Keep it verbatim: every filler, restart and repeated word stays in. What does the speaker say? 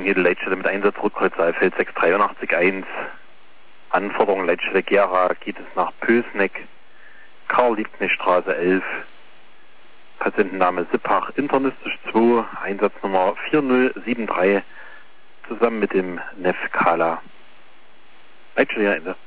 Jede Leitstelle mit Einsatz Rotkreuz Saalfeld sechs drei acht eins. Anforderung Leitstelle Gera geht es nach Pösneck, Karl-Liebknecht-Straße elf. Patientenname Sippach, internistisch zwei, Einsatznummer vier null sieben drei, zusammen mit dem N E F Kala. Leitstelle Ende.